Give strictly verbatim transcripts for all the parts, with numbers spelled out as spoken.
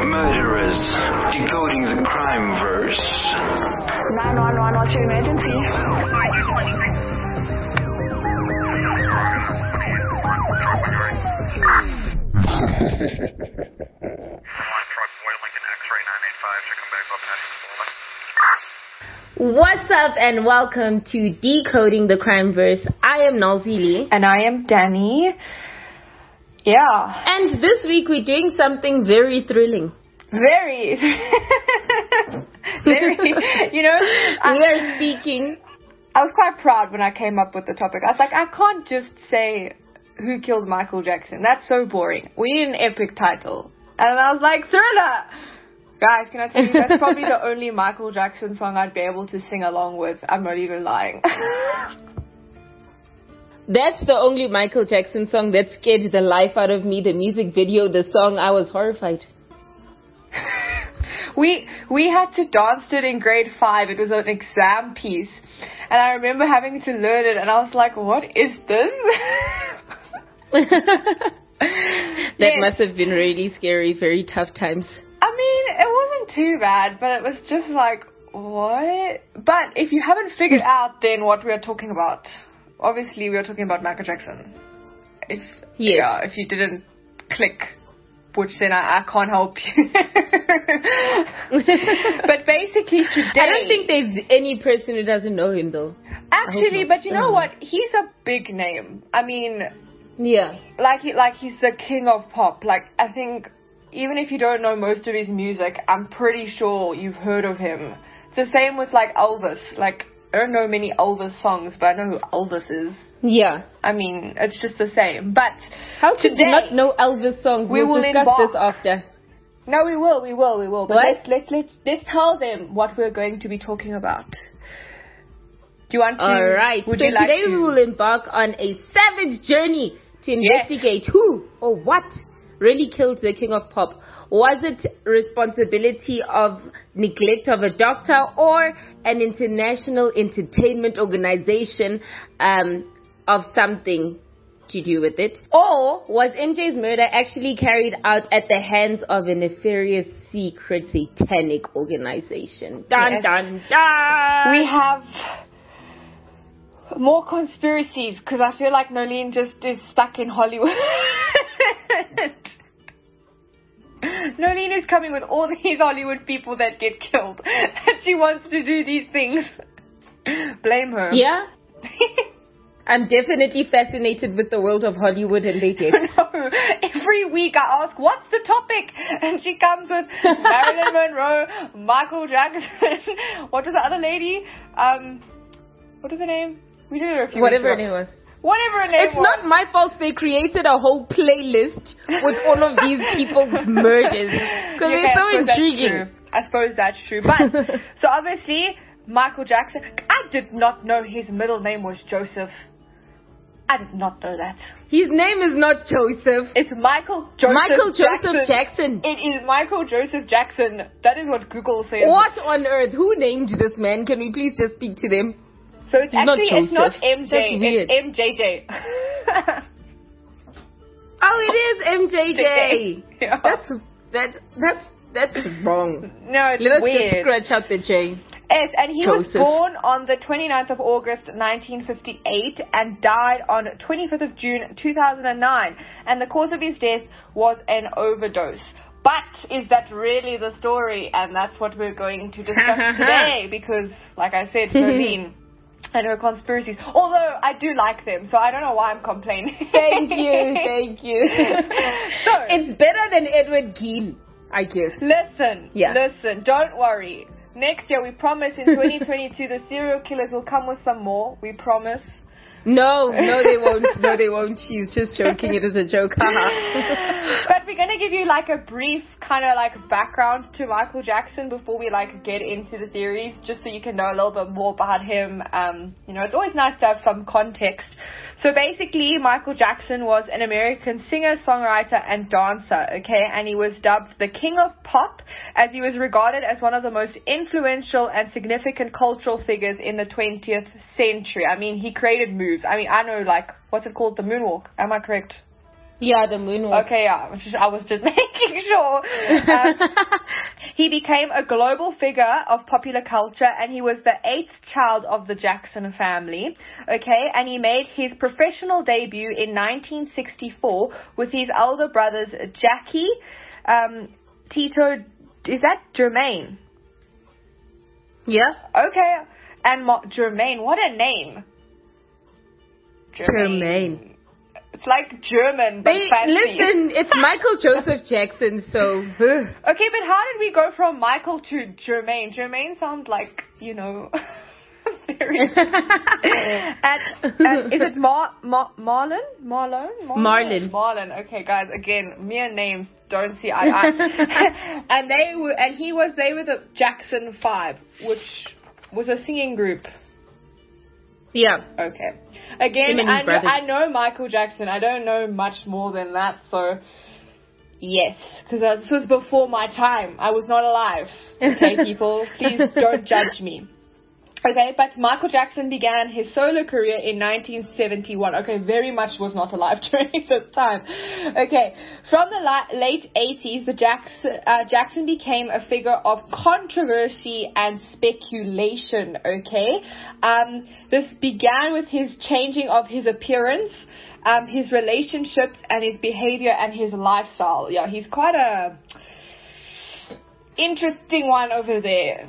Murderers, decoding the crime verse. nine one one, what's your emergency? What's up and welcome to Decoding the Crime Verse. I am Nalzi Lee. And I am Danny. Yeah. And this week we're doing something very thrilling. Very. very. You know, I, we are speaking. I was quite proud when I came up with the topic. I was like, I can't just say who killed Michael Jackson. That's so boring. We need an epic title. And I was like, Thriller! Guys, can I tell you, that's probably the only Michael Jackson song I'd be able to sing along with. I'm not even lying. That's the only Michael Jackson song that scared the life out of me. The music video, the song, I was horrified. we we had to dance to it in grade five. It was an exam piece. And I remember having to learn it, and I was like, what is this? That yes. must have been really scary, very tough times. I mean, it wasn't too bad, but it was just like, what? But if you haven't figured out then what we are talking about, obviously we are talking about Michael Jackson. If yes. yeah, if you didn't click, which then I, I can't help you. But basically today... I don't think there's any person who doesn't know him though. Actually, but you know what? He's a big name. I mean... Yeah. Like, he, like he's the king of pop. Like, I think... Even if you don't know most of his music, I'm pretty sure you've heard of him. It's the same with, like, Elvis. Like, I don't know many Elvis songs, but I know who Elvis is. Yeah. I mean, it's just the same. But how could you not know Elvis songs? We we'll will discuss embark. this after. No, we will, we will, we will. But what? let's, let's, let's, let's tell them what we're going to be talking about. Do you want to? All right. Would so you like today to? we will embark on a savage journey to investigate yes. who or what really killed the king of pop. Was it responsibility of neglect of a doctor or an international entertainment organization um, of something to do with it? Or was M J's murder actually carried out at the hands of a nefarious secret satanic organization? Dun yes. dun dun! We have more conspiracies because I feel like Nolene just is stuck in Hollywood. Nolene is coming with all these Hollywood people that get killed. And she wants to do these things. Blame her. Yeah? I'm definitely fascinated with the world of Hollywood and they did. No, every week I ask, what's the topic? And she comes with Marilyn Monroe, Michael Jackson. What was the other lady? Um, what was her name? We did it a few Whatever her weeks name was. Whatever her name It's was. not my fault they created a whole playlist with all of these people's murders. Because okay, they're so intriguing. I suppose that's true. But, so obviously, Michael Jackson, I did not know his middle name was Joseph. I did not know that. His name is not Joseph. It's Michael Joseph Michael Jackson. Joseph Jackson. It is Michael Joseph Jackson. That is what Google says. What on earth? Who named this man? Can we please just speak to them? So it's He's actually, not it's not M J, That's weird. it's M J J. Oh, it is M J J. Yeah. That's, that, that's, that's wrong. No, it's Let's weird. just scratch out the J. Yes, and he Joseph. was born on the twenty-ninth of August nineteen fifty-eight and died on twenty-fifth of June two thousand nine. And the cause of his death was an overdose. But is that really the story? And that's what we're going to discuss today because, like I said, Nolene and her conspiracies. Although I do like them, so I don't know why I'm complaining. Thank you, thank you. So it's better than Edward Gein, I guess. Listen, yeah. listen, don't worry. Next year, we promise in twenty twenty-two, the serial killers will come with some more. We promise. No, no they won't. No they won't. She's just joking. It is a joke. But we're going to give you like a brief kind of like background to Michael Jackson before we like get into the theories, just so you can know a little bit more about him. Um, you know, it's always nice to have some context. So basically, Michael Jackson was an American singer, songwriter, and dancer, okay? And he was dubbed the King of Pop, as he was regarded as one of the most influential and significant cultural figures in the twentieth century. I mean, he created moves. I mean, I know, like, what's it called? The moonwalk. Am I correct? Yeah, the moonwalk. Okay, yeah, I was just making sure. Um, he became a global figure of popular culture, and he was the eighth child of the Jackson family. Okay, and he made his professional debut in nineteen sixty-four with his elder brothers Jackie, um, Tito, is that Jermaine? Yeah. Okay, and Mo- Jermaine, what a name. Jermaine. Jermaine. It's like German, but they, fancy. Listen, it's Michael Joseph Jackson, so... Okay, but how did we go from Michael to Jermaine? Jermaine sounds like, you know... very... and, and is it Mar- Mar- Marlon? Marlon? Marlon. Marlon. Okay, guys, again, mere names don't see eye eye. and they were, and he was, they were the Jackson Five, which was a singing group. Yeah. Okay. Again, I know, I know Michael Jackson. I don't know much more than that, so yes, because this was before my time. I was not alive. Okay, people, please don't judge me. Okay, but Michael Jackson began his solo career in nineteen seventy-one. Okay, very much was not alive during this time. Okay, from the li- late eighties, the Jackson, uh, Jackson became a figure of controversy and speculation. Okay, um, this began with his changing of his appearance, um, his relationships, and his behavior and his lifestyle. Yeah, he's quite a interesting one over there.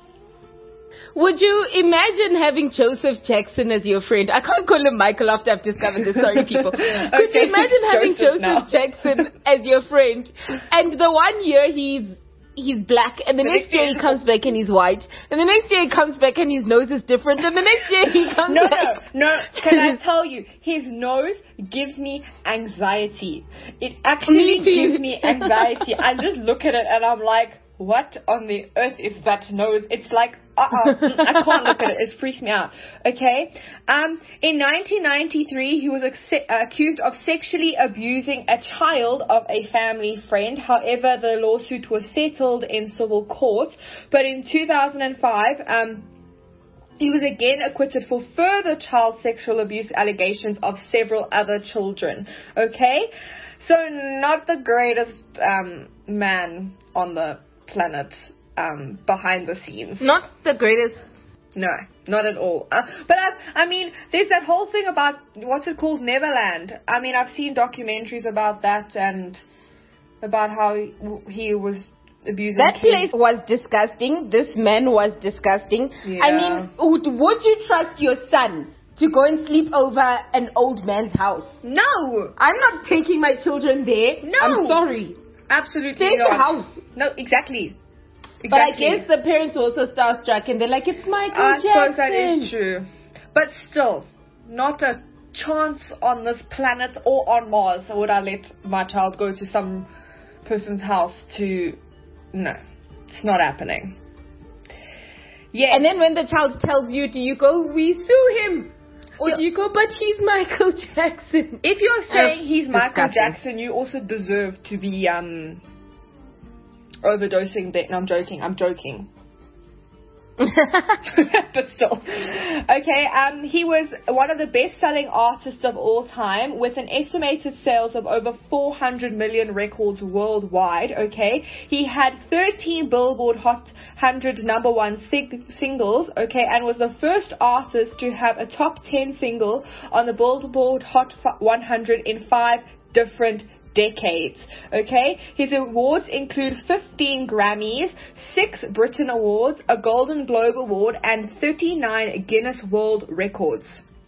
Would you imagine having Joseph Jackson as your friend? I can't call him Michael after I've discovered this. Sorry, people. Could okay, you imagine having Joseph, Joseph Jackson as your friend? And the one year he's he's black, and the next year he comes back and he's white, and the next year he comes back and his nose is different, and the next year he comes no, back. No, no, Can I tell you, his nose gives me anxiety. It actually me gives me anxiety. I just look at it and I'm like, what on the earth is that nose? It's like, uh-uh, I can't look at it. It freaks me out. Okay. Um, in nineteen ninety-three, he was ac- accused of sexually abusing a child of a family friend. However, the lawsuit was settled in civil court. But in two thousand five, um, he was again acquitted for further child sexual abuse allegations of several other children. Okay. So not the greatest um, man on the planet um, behind the scenes. Not the greatest. No, not at all. Uh, but I, I mean, there's that whole thing about, what's it called, Neverland. I mean, I've seen documentaries about that and about how he, he was abusing that kids. place was disgusting. This man was disgusting. Yeah. I mean, would, would you trust your son to go and sleep over an old man's house? No! I'm not taking my children there. No! I'm sorry. Absolutely Stay at not. your house. No, exactly. exactly. But I guess the parents also starstruck and they're like, it's Michael I Jackson. suppose that is true. But still, not a chance on this planet or on Mars would I let my child go to some person's house to... No, it's not happening. Yes. And then when the child tells you, do you go, we sue him? Or do you go, but he's Michael Jackson? If you're saying uh, he's Michael disgusting. Jackson, you also deserve to be um overdosing. That, no, I'm joking. I'm joking. But still. Okay, um, he was one of the best-selling artists of all time with an estimated sales of over four hundred million records worldwide, okay? He had thirteen Billboard Hot one hundred number one sing- singles, okay, and was the first artist to have a top ten single on the Billboard Hot one hundred in five different decades. Okay, his awards include fifteen Grammys, six Britain Awards, a Golden Globe Award, and thirty-nine Guinness World Records.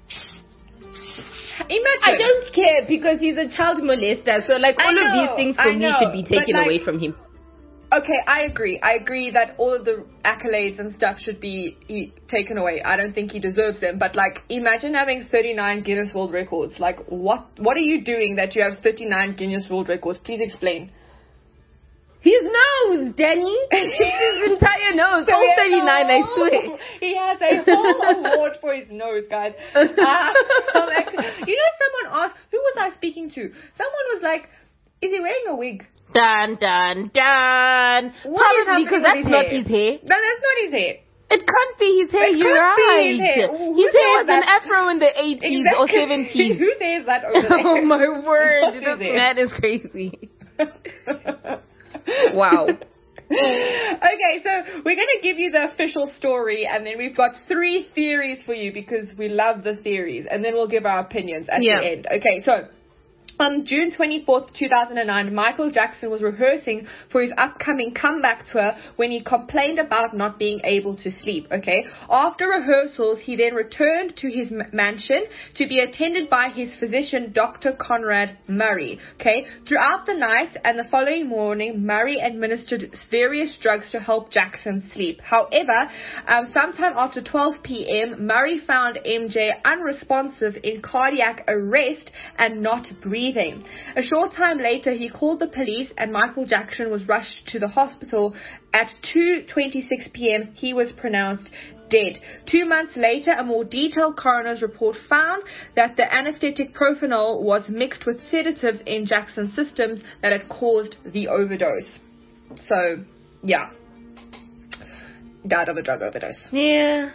Imagine. I don't care because he's a child molester. So, like, all I know, of these things for I me know, should be taken like, away from him. Okay, I agree. I agree that all of the accolades and stuff should be he, taken away. I don't think he deserves them. But, like, imagine having thirty-nine Guinness World Records. Like, what what are you doing that you have thirty-nine Guinness World Records? Please explain. His nose, Danny. His entire nose. So All thirty-nine, I whole, swear. He has a whole award for his nose, guys. Uh, I'm actually, you know, someone asked, who was I speaking to? Someone was like, is he wearing a wig? Dun, dun, dun. What is Probably happening because with that's his not hair? his hair. No, that's not his hair. It can't be his hair, It you're can't be right. his hair. Who His hair says was that? an afro in the eighties or Exactly. seventies. Who says that over there? Oh my word, What this is it? man is crazy. Wow. Okay, so we're going to give you the official story, and then we've got three theories for you because we love the theories, and then we'll give our opinions at Yeah. the end. Okay, so on June twenty-fourth, two thousand nine, Michael Jackson was rehearsing for his upcoming comeback tour when he complained about not being able to sleep, okay? After rehearsals, he then returned to his m- mansion to be attended by his physician, Doctor Conrad Murray, okay? Throughout the night and the following morning, Murray administered various drugs to help Jackson sleep. However, um, sometime after twelve p.m., Murray found M J unresponsive in cardiac arrest and not breathing. A short time later, he called the police and Michael Jackson was rushed to the hospital. At two twenty-six p.m., he was pronounced dead. Two months later, a more detailed coroner's report found that the anesthetic Propanol was mixed with sedatives in Jackson's systems that had caused the overdose. So, yeah. Died of a drug overdose. Yeah.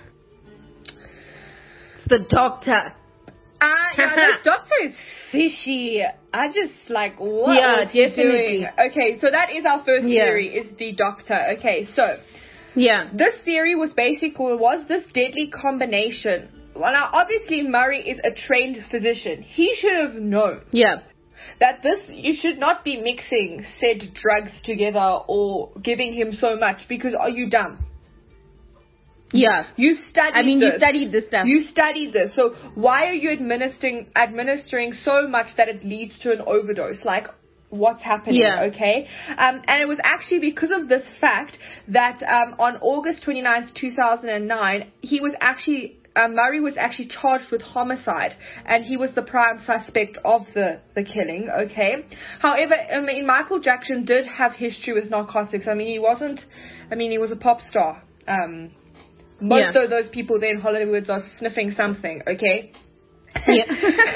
It's the doctor. Uh, yeah, this doctor is fishy. I just like, what Yeah, was he definitely. doing? Okay, so that is our first Yeah. theory, is the doctor. Okay, so Yeah. this theory was basically, was this deadly combination? Well, now, obviously, Murray is a trained physician. He should have known Yeah. that this, you should not be mixing said drugs together or giving him so much, because are you dumb? Yeah. You studied I mean, this. you studied this stuff. You studied this. So why are you administering administering so much that it leads to an overdose? Like, what's happening? Yeah. Okay. Um, and it was actually because of this fact that um, on August twenty-ninth, two thousand nine, he was actually uh, Murray was actually charged with homicide, and he was the prime suspect of the, the killing, okay? However, I mean, Michael Jackson did have history with narcotics. I mean, he wasn't, I mean, he was a pop star. Um, most Yeah. of those people there in Hollywood are sniffing something, okay? Yeah.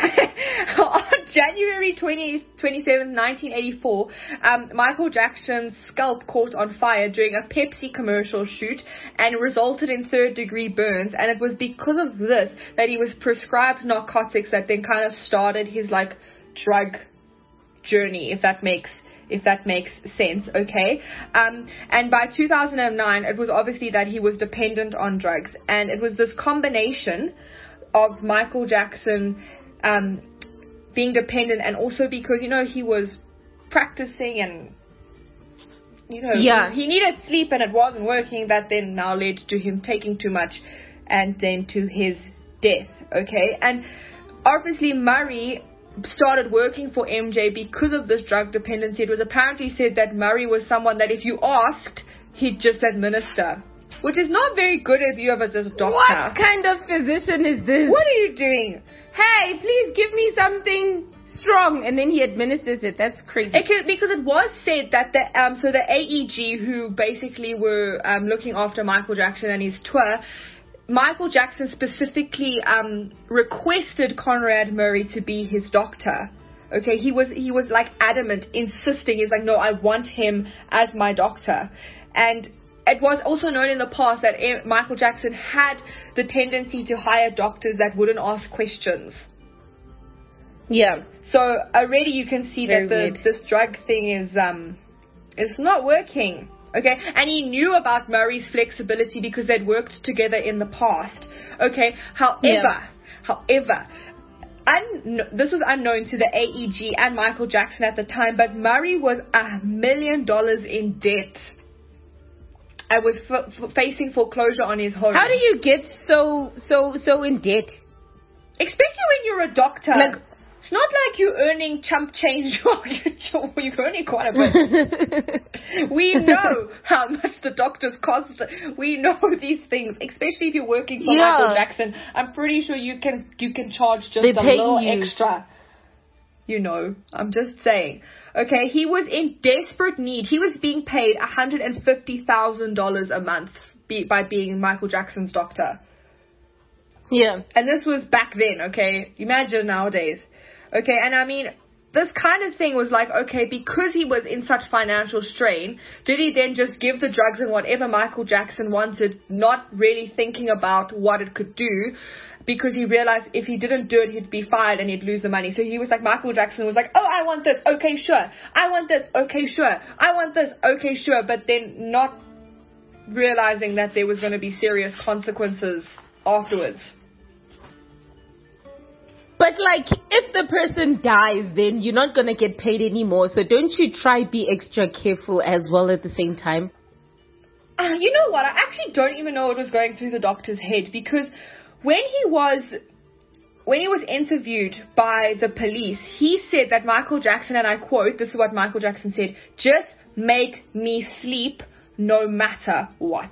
On January twentieth, twenty-seventh, nineteen eighty-four, um, Michael Jackson's scalp caught on fire during a Pepsi commercial shoot and resulted in third-degree burns. And it was because of this that he was prescribed narcotics that then kind of started his like drug journey, if that makes if that makes sense, okay? Um, and by two thousand nine, it was obviously that he was dependent on drugs, and it was this combination of Michael Jackson um, being dependent, and also because, you know, he was practicing and, you know, Yeah. he, he needed sleep and it wasn't working, that then now led to him taking too much and then to his death, okay? And obviously Murray started working for M J because of this drug dependency. It was apparently said that Murray was someone that if you asked, he'd just administer, which is not very good if you have as a doctor. What kind of physician is this? What are you doing? Hey, please give me something strong, and then he administers it. That's crazy. It could, because it was said that the um so the A E G, who basically were um looking after Michael Jackson and his tour, Michael Jackson specifically um requested Conrad Murray to be his doctor. Okay, he was he was like adamant, insisting. He's like, no, I want him as my doctor. And it was also known in the past that Michael Jackson had the tendency to hire doctors that wouldn't ask questions. Yeah. So already you can see Very that the, weird. this drug thing is um it's not working. Okay, and he knew about Murray's flexibility because they'd worked together in the past. Okay, however, Yeah. however, un- this was unknown to the A E G and Michael Jackson at the time, but Murray was a million dollars in debt. I was f- f- facing foreclosure on his home. How do you get so so so in debt? Especially when you're a doctor. Like- it's not like you're earning chump change. You're earning quite a bit. We know how much the doctors cost. We know these things, especially if you're working for Yeah. Michael Jackson. I'm pretty sure you can you can charge just They a pay little you. extra. You know, I'm just saying. Okay, he was in desperate need. He was being paid one hundred fifty thousand dollars a month be, by being Michael Jackson's doctor. Yeah. And this was back then, okay? Imagine nowadays. Okay, and I mean, this kind of thing was like, okay, because he was in such financial strain, did he then just give the drugs and whatever Michael Jackson wanted, not really thinking about what it could do, because he realized if he didn't do it, he'd be fired and he'd lose the money. So he was like, Michael Jackson was like, oh, I want this, okay, sure. I want this, okay, sure. I want this, okay, sure. But then not realizing that there was going to be serious consequences afterwards. But, like, if the person dies, then you're not going to get paid anymore. So don't you try be extra careful as well at the same time? Uh, you know what? I actually don't even know what was going through the doctor's head, because when he was when he was interviewed by the police, he said that Michael Jackson, and I quote, this is what Michael Jackson said, "Just make me sleep no matter what."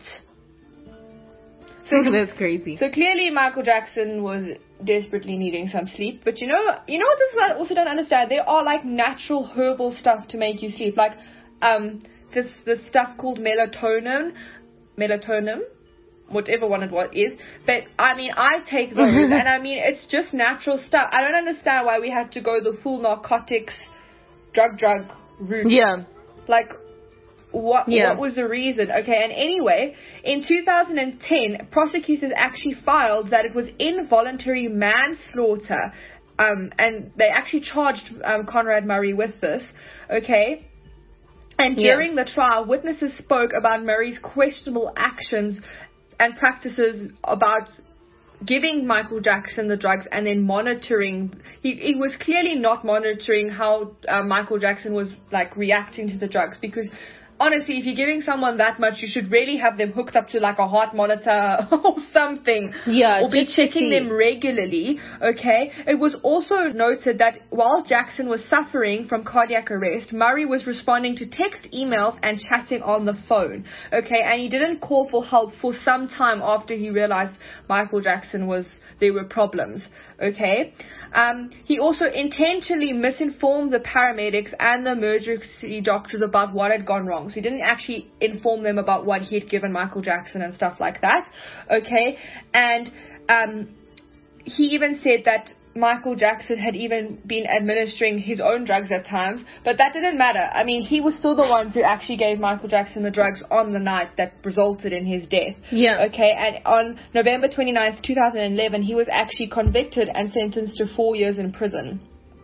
So that's crazy. So clearly Michael Jackson was desperately needing some sleep. But you know, you know what this is, I also don't understand? There are like natural herbal stuff to make you sleep. Like um this this stuff called melatonin, melatonin, whatever one it was is. But I mean, I take those, and I mean, it's just natural stuff. I don't understand why we had to go the full narcotics, drug drug route. Yeah. Like, What, yeah. what was the reason? Okay, and anyway, in two thousand ten, prosecutors actually filed that it was involuntary manslaughter, um, and they actually charged um, Conrad Murray with this, okay? And during yeah. the trial, witnesses spoke about Murray's questionable actions and practices about giving Michael Jackson the drugs and then monitoring. He, he was clearly not monitoring how uh, Michael Jackson was, like, reacting to the drugs, because honestly, if you're giving someone that much, you should really have them hooked up to like a heart monitor or something. Yeah, or be checking them regularly, okay? It was also noted that while Jackson was suffering from cardiac arrest, Murray was responding to text, emails, and chatting on the phone, okay? And he didn't call for help for some time after he realized Michael Jackson was, there were problems, okay? Um, he also intentionally misinformed the paramedics and the emergency doctors about what had gone wrong. So he didn't actually inform them about what he had given Michael Jackson and stuff like that. Okay. And um, he even said that Michael Jackson had even been administering his own drugs at times, but that didn't matter. I mean, he was still the ones who actually gave Michael Jackson the drugs on the night that resulted in his death. Yeah. Okay, and on November twenty-ninth, two thousand eleven, he was actually convicted and sentenced to four years in prison.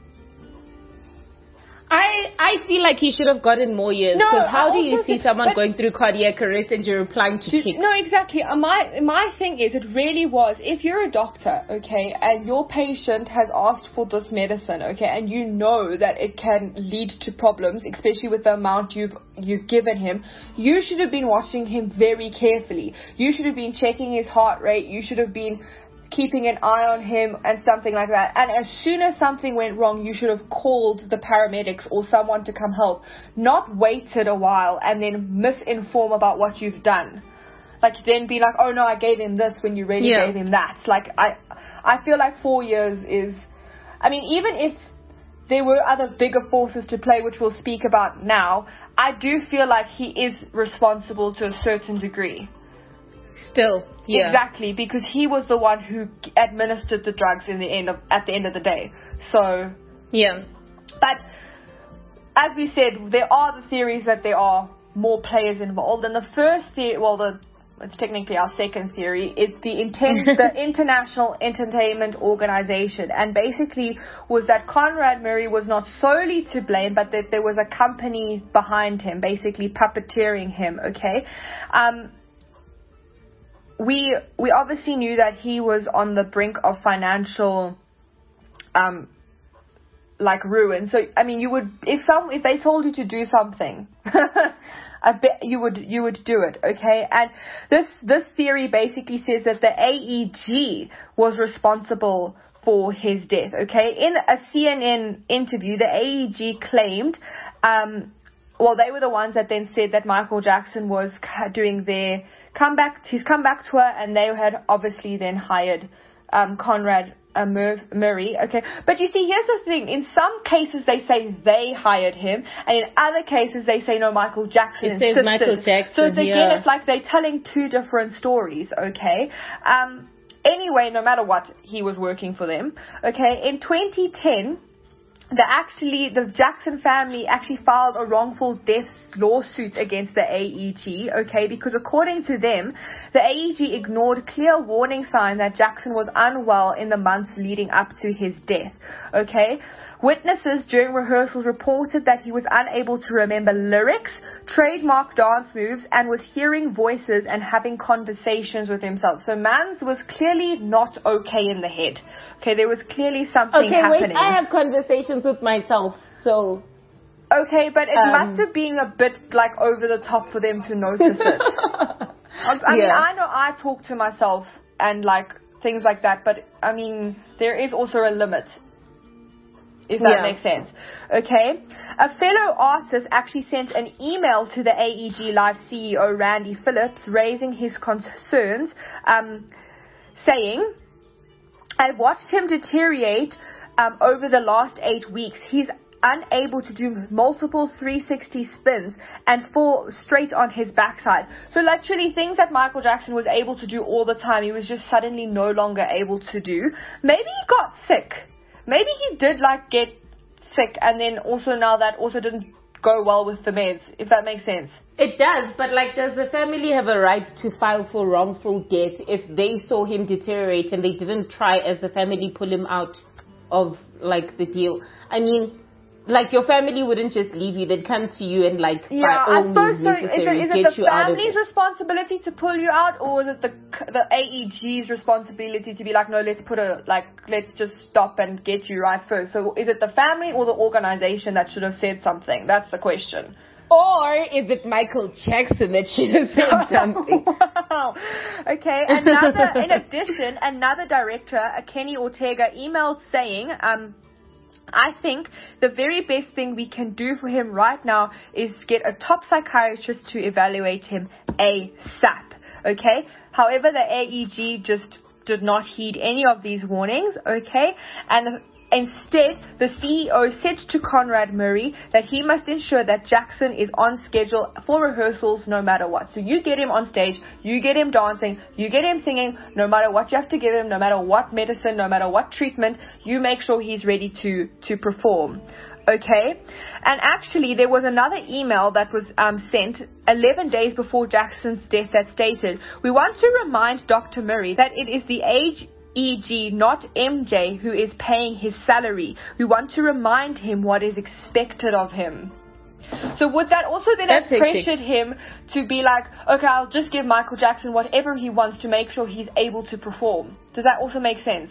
I I feel like he should have gotten more years. No, because how I do you also see think- someone but- going through cardiac arrest and you're replying to text? No, exactly. Uh, My my thing is, it really was, if you're a doctor, okay, and your patient has asked for this medicine, okay, and you know that it can lead to problems, especially with the amount you've you've given him, you should have been watching him very carefully. You should have been checking his heart rate. You should have been keeping an eye on him and something like that. And as soon as something went wrong, you should have called the paramedics or someone to come help, not waited a while and then misinform about what you've done. Like, then be like, oh no, I gave him this when you really Yeah. gave him that. Like, I, I feel like four years is, I mean, even if there were other bigger forces to play, which we'll speak about now, I do feel like he is responsible to a certain degree. Still, yeah. Exactly, because he was the one who administered the drugs in the end of at the end of the day. So yeah. But as we said, there are the theories that there are more players involved. And the first theory, well, the it's technically our second theory, it's the intent, the International Entertainment Organization, and basically was that Conrad Murray was not solely to blame, but that there was a company behind him, basically puppeteering him. Okay. Um, We we obviously knew that he was on the brink of financial, um, like ruin. So I mean, you would if some if they told you to do something, I bet you would you would do it. Okay, and this this theory basically says that the A E G was responsible for his death. Okay, in a C N N interview, the A E G claimed, um. Well, they were the ones that then said that Michael Jackson was doing their comeback, his comeback tour, and they had obviously then hired um, Conrad uh, Mur- Murray. Okay, but you see, here's the thing: in some cases they say they hired him, and in other cases they say no, Michael Jackson It says insisted. Michael Jackson. So it's, again, yeah. it's like they're telling two different stories. Okay. Um. Anyway, no matter what, he was working for them. Okay. In twenty ten. the actually the Jackson family actually filed a wrongful death lawsuit against the A E G, okay, because according to them, the A E G ignored clear warning signs that Jackson was unwell in the months leading up to his death, okay. Witnesses during rehearsals reported that he was unable to remember lyrics, trademark dance moves, and was hearing voices and having conversations with himself. So Mans was clearly not okay in the head. Okay, there was clearly something okay, happening. Okay, wait, I have conversations with myself, so... Okay, but it um, must have been a bit, like, over the top for them to notice it. I, I mean, yeah. I know I talk to myself and, like, things like that, but, I mean, there is also a limit, if that yeah. makes sense. Okay? A fellow artist actually sent an email to the A E G Live C E O, Randy Phillips, raising his concerns, um, saying... I watched him deteriorate um, over the last eight weeks. He's unable to do multiple three sixty spins and fall straight on his backside. So literally things that Michael Jackson was able to do all the time, he was just suddenly no longer able to do. Maybe he got sick. Maybe he did like get sick, and then also now that also didn't go well with the meds, if that makes sense. It does, but like, does the family have a right to file for wrongful death if they saw him deteriorate and they didn't try as the family pull him out of like the deal? I mean, like, your family wouldn't just leave you; they'd come to you and like, yeah, by all I suppose means so. necessary, Is it, is get it the you out of family's it. responsibility to pull you out, or is it the the A E G's responsibility to be like, no, let's put a like, let's just stop and get you right first? So is it the family or the organization that should have said something? That's the question. Or is it Michael Jackson that should have said something? Wow. Okay. Another, in addition, another director, Kenny Ortega, emailed saying, um. I think the very best thing we can do for him right now is get a top psychiatrist to evaluate him ASAP. Okay? However, the A E G just did not heed any of these warnings. Okay? And instead, the C E O said to Conrad Murray that he must ensure that Jackson is on schedule for rehearsals no matter what. So you get him on stage, you get him dancing, you get him singing, no matter what you have to give him, no matter what medicine, no matter what treatment, you make sure he's ready to, to perform. Okay? And actually, there was another email that was um, sent eleven days before Jackson's death that stated, "We want to remind Doctor Murray that it is the age E G, not M J, who is paying his salary. We want to remind him what is expected of him." So would that also then have pressured him to be like, okay, I'll just give Michael Jackson whatever he wants to make sure he's able to perform? Does that also make sense?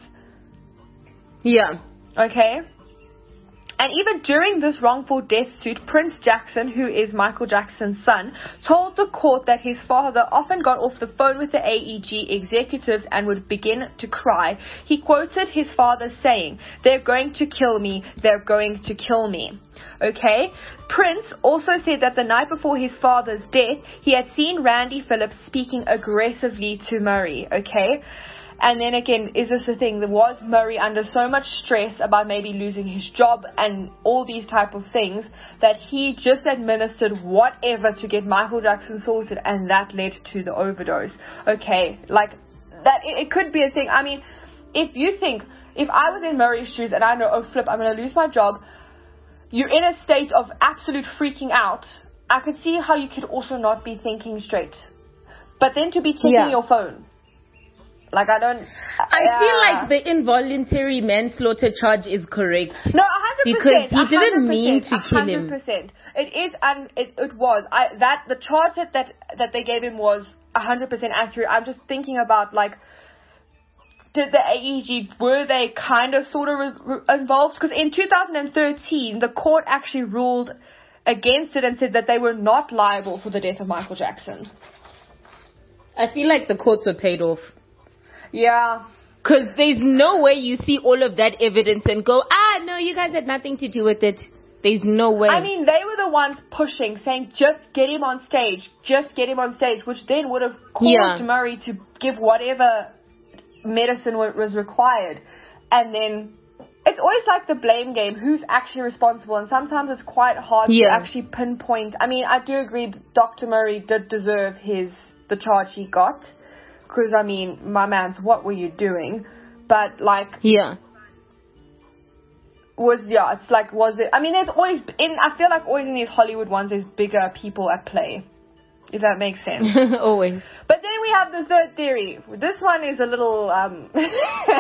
Yeah. Okay. And even during this wrongful death suit, Prince Jackson, who is Michael Jackson's son, told the court that his father often got off the phone with the A E G executives and would begin to cry. He quoted his father saying, "They're going to kill me. They're going to kill me." Okay? Prince also said that the night before his father's death, he had seen Randy Phillips speaking aggressively to Murray. Okay? And then again, is this the thing? Was Murray under so much stress about maybe losing his job and all these type of things that he just administered whatever to get Michael Jackson sorted, and that led to the overdose? Okay, like that, it, it could be a thing. I mean, if you think, if I was in Murray's shoes and I know, oh flip, I'm going to lose my job, you're in a state of absolute freaking out. I could see how you could also not be thinking straight. But then to be checking yeah. your phone. Like, I don't... I yeah. feel like the involuntary manslaughter charge is correct. No, one hundred percent. Because he didn't mean to kill one hundred percent. him. It is, and it, it was. I that The charge that, that, that they gave him was one hundred percent accurate. I'm just thinking about, like, did the A E G, were they kind of sort of re- re- involved? Because in two thousand thirteen, the court actually ruled against it and said that they were not liable for the death of Michael Jackson. I feel like the courts were paid off. Yeah. Because there's no way you see all of that evidence and go, ah, no, you guys had nothing to do with it. There's no way. I mean, they were the ones pushing, saying, just get him on stage, just get him on stage, which then would have caused yeah. Murray to give whatever medicine was required. And then it's always like the blame game, who's actually responsible, and sometimes it's quite hard yeah. to actually pinpoint. I mean, I do agree Doctor Murray did deserve his the charge he got. Because, I mean, my man's, what were you doing? But, like... Yeah. was, yeah, it's like, was it, I mean, there's always, in, I feel like always in these Hollywood ones, there's bigger people at play, if that makes sense. Always. But then we have the third theory. This one is a little, um, this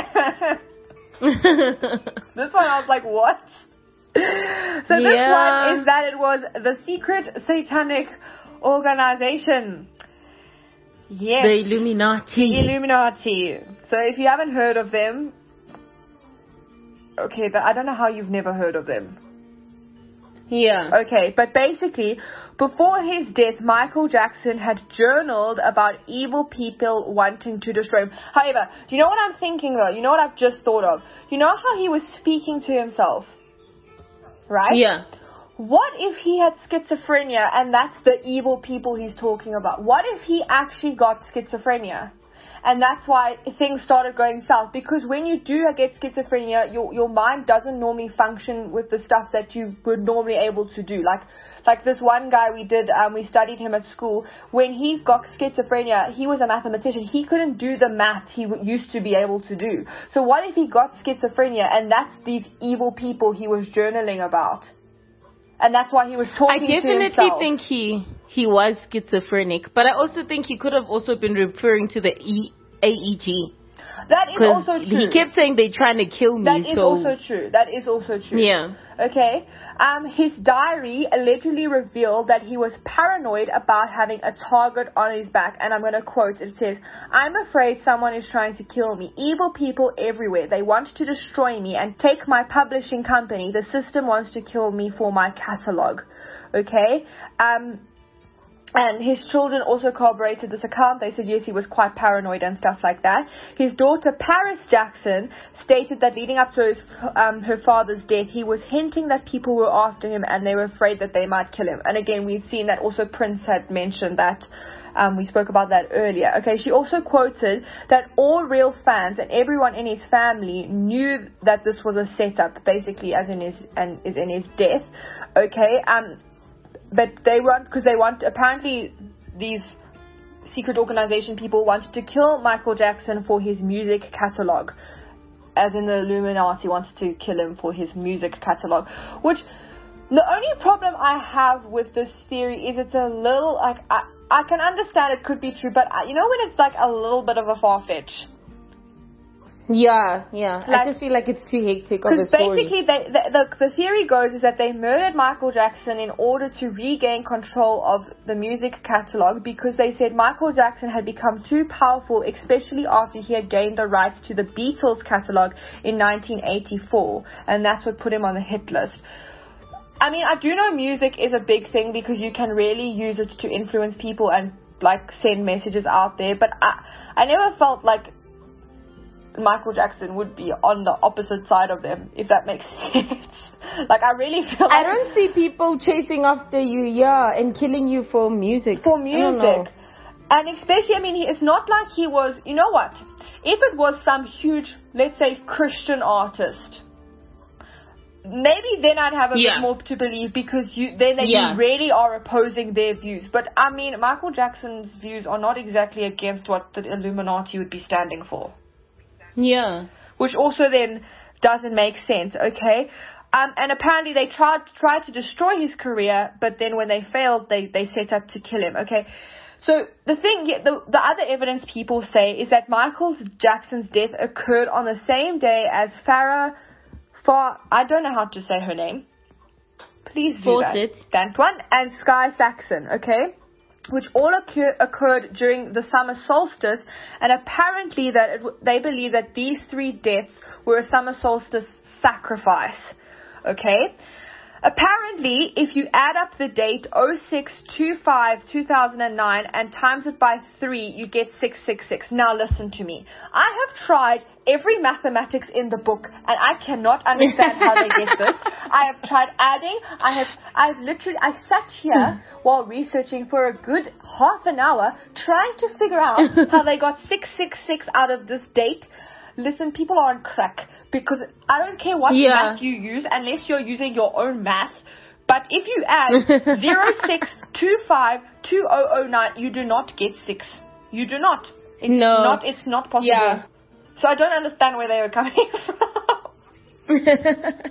one I was like, what? So this Yeah. one is that it was the secret satanic organization. Yes. The Illuminati. The Illuminati. So if you haven't heard of them, okay, but I don't know how you've never heard of them. Yeah. Okay, but basically, before his death, Michael Jackson had journaled about evil people wanting to destroy him. However, do you know what I'm thinking though? You know what I've just thought of? You know how he was speaking to himself? Right? Yeah. What if he had schizophrenia and that's the evil people he's talking about? What if he actually got schizophrenia? And that's why things started going south. Because when you do get schizophrenia, your your mind doesn't normally function with the stuff that you were normally able to do. Like like this one guy we did, um, we studied him at school. When he got schizophrenia, he was a mathematician. He couldn't do the math he w- used to be able to do. So what if he got schizophrenia and that's these evil people he was journaling about? And that's why he was talking to himself. I definitely think he he was schizophrenic, but I also think he could have also been referring to the e, A E G. That is also true. He kept saying they're trying to kill me. That is so. also true. That is also true. Yeah. Okay. Um, his diary allegedly revealed that he was paranoid about having a target on his back. And I'm going to quote. It says, "I'm afraid someone is trying to kill me. Evil people everywhere. They want to destroy me and take my publishing company. The system wants to kill me for my catalog." Okay. Um... And his children also corroborated this account. They said, yes, he was quite paranoid and stuff like that. His daughter, Paris Jackson, stated that leading up to his, um, her father's death, he was hinting that people were after him and they were afraid that they might kill him. And again, we've seen that also Prince had mentioned that. Um, we spoke about that earlier. Okay, she also quoted that all real fans and everyone in his family knew that this was a setup, basically, as in his, and is in his death. Okay, um... But they want, because they want, apparently these secret organization people wanted to kill Michael Jackson for his music catalog. As in the Illuminati wanted to kill him for his music catalog. Which, the only problem I have with this theory is it's a little, like, I, I can understand it could be true, but I, you know when it's like a little bit of a far-fetch? Yeah, yeah. Like, I just feel like it's too hectic of a Because story. basically, they, the, the, the theory goes is that they murdered Michael Jackson in order to regain control of the music catalog because they said Michael Jackson had become too powerful, especially after he had gained the rights to the Beatles catalog in nineteen eighty-four, and that's what put him on the hit list. I mean, I do know music is a big thing because you can really use it to influence people and like send messages out there, but I, I never felt like Michael Jackson would be on the opposite side of them, if that makes sense. Like, I really feel like... I don't see people chasing after you, yeah, and killing you for music. For music. And especially, I mean, he, it's not like he was... You know what? If it was some huge, let's say, Christian artist, maybe then I'd have a yeah. bit more to believe because you then they yeah. you really are opposing their views. But, I mean, Michael Jackson's views are not exactly against what the Illuminati would be standing for. Yeah. Which also then doesn't make sense, okay? Um, and apparently they tried, tried to destroy his career, but then when they failed, they, they set up to kill him, okay? So the thing, the, the other evidence people say is that Michael Jackson's death occurred on the same day as Farrah, Far, I don't know how to say her name. Please do Fawcett. that. That one. And Sky Saxon, okay? Which all occur, occurred during the summer solstice, and apparently that it, they believe that these three deaths were a summer solstice sacrifice. Okay? Apparently, if you add up the date oh six two five two thousand nine and times it by three, you get six six six. Now listen to me. I have tried every mathematics in the book and I cannot understand how they get this. I have tried adding. I have, I've literally, I sat here while researching for a good half an hour trying to figure out how they got six six six out of this date. Listen, people are on crack because I don't care what yeah. math you use unless you're using your own math. But if you add zero six two five two thousand nine, you do not get six. You do not. It's no. not. It's not possible. Yeah. So I don't understand where they were coming from.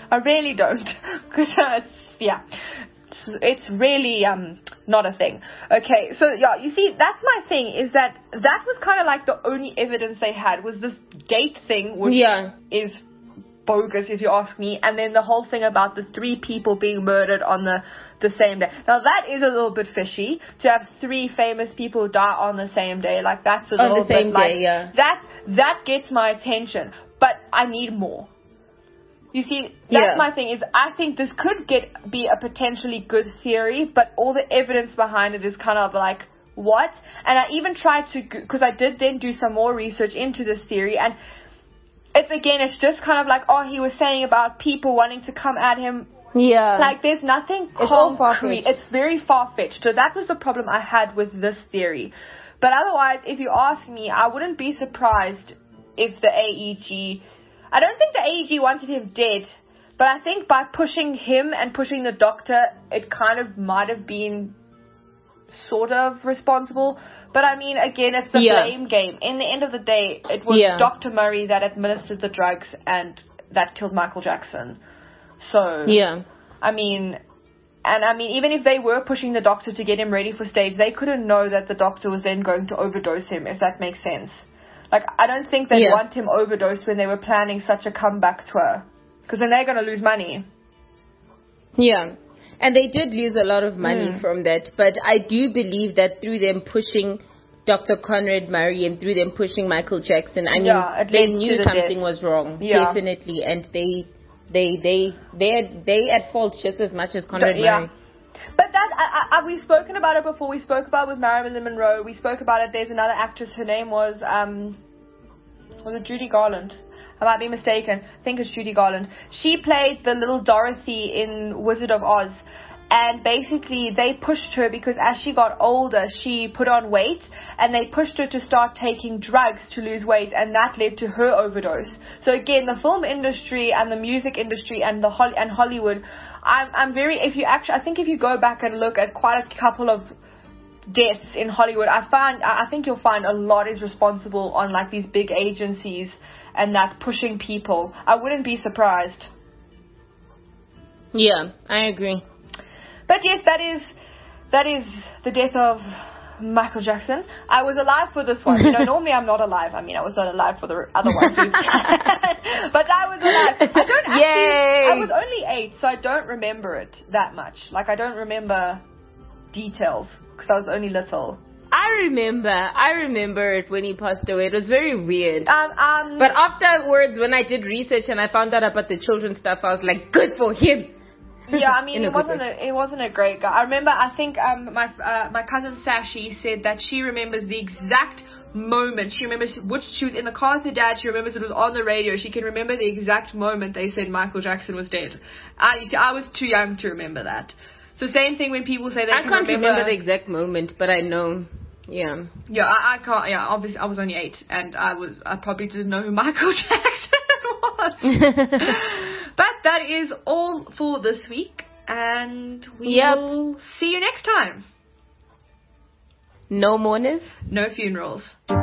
I really don't. Because uh, it's, yeah, it's, it's really um not a thing. Okay, so yeah, you see, that's my thing, is that that was kind of like the only evidence they had, was this date thing, which yeah. is bogus if you ask me, and then the whole thing about the three people being murdered on the the same day. Now that is a little bit fishy, to have three famous people die on the same day. Like, that's a on little the same bit like day, yeah. that that gets my attention, but I need more. You see, that's Yeah. my thing, is I think this could get be a potentially good theory, but all the evidence behind it is kind of like, what? And I even tried to, because I did then do some more research into this theory, and it's again, it's just kind of like, oh, he was saying about people wanting to come at him. Yeah. Like, there's nothing It's all concrete. far-fetched. It's very far-fetched. So that was the problem I had with this theory. But otherwise, if you ask me, I wouldn't be surprised if the A E G... I don't think the A E G wanted him dead, but I think by pushing him and pushing the doctor, it kind of might have been sort of responsible. But I mean, again, it's a Yeah. blame game. In the end of the day, it was Yeah. Doctor Murray that administered the drugs and that killed Michael Jackson. So, Yeah. I mean, and I mean, even if they were pushing the doctor to get him ready for stage, they couldn't know that the doctor was then going to overdose him, if that makes sense. Like, I don't think they'd Yeah. want him overdosed when they were planning such a comeback tour, because then they're going to lose money. Yeah. And they did lose a lot of money Mm. from that. But I do believe that through them pushing Doctor Conrad Murray and through them pushing Michael Jackson, I mean, Yeah, it they led knew to the something death. was wrong. Yeah. Definitely. And they, they, they, they, had, they at fault just as much as Conrad But, yeah. Murray. But that, I, I, we've spoken about it before. We spoke about it with Marilyn Monroe. We spoke about it. There's another actress. Her name was, um, was it Judy Garland? I might be mistaken. I think it's Judy Garland. She played the little Dorothy in Wizard of Oz. And basically, they pushed her because as she got older, she put on weight, and they pushed her to start taking drugs to lose weight, and that led to her overdose. So again, the film industry and the music industry and the Hol- and Hollywood, I'm, I'm very, if you actually, I think if you go back and look at quite a couple of deaths in Hollywood, I find, I think you'll find a lot is responsible on like these big agencies and that pushing people. I wouldn't be surprised. Yeah, I agree. But yes, that is that is the death of Michael Jackson. I was alive for this one. You know, normally I'm not alive. I mean, I was not alive for the other ones. But I was alive. I don't actually... Yay! I was only eight, so I don't remember it that much. Like, I don't remember details, because I was only little. I remember. I remember it when he passed away. It was very weird. Um, um, But afterwards, when I did research and I found out about the children's stuff, I was like, good for him. Yeah, I mean, In a it good wasn't way. a, it wasn't a great guy. I remember, I think um, my uh, my cousin Sashi said that she remembers the exact moment. She remembers which she was in the car with her dad. She remembers it was on the radio. She can remember the exact moment they said Michael Jackson was dead. I, you see, I was too young to remember that. So same thing when people say they I can can't remember, remember the exact moment, but I know. Yeah. Yeah, I, I can't. Yeah, obviously I was only eight, and I was I probably didn't know who Michael Jackson was. But that is all for this week. And we Yep. will see you next time. No mourners. No funerals.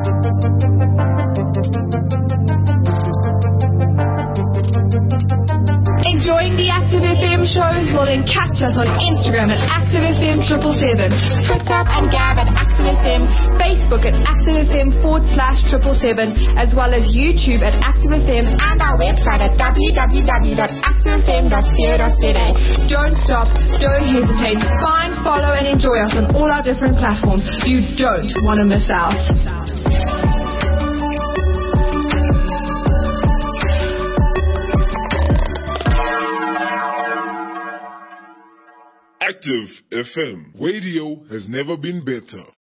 Enjoying the Active F M shows? Well, then catch us on Instagram at Active F M triple seven, Twitter and Gab at Active F M, Facebook at Active F M forward slash triple seven, as well as YouTube at Active F M and our website at w w w dot active f m dot co dot z a. Don't stop, don't hesitate. Find, follow, and enjoy us on all our different platforms. You don't want to miss out. Active F M. Radio has never been better.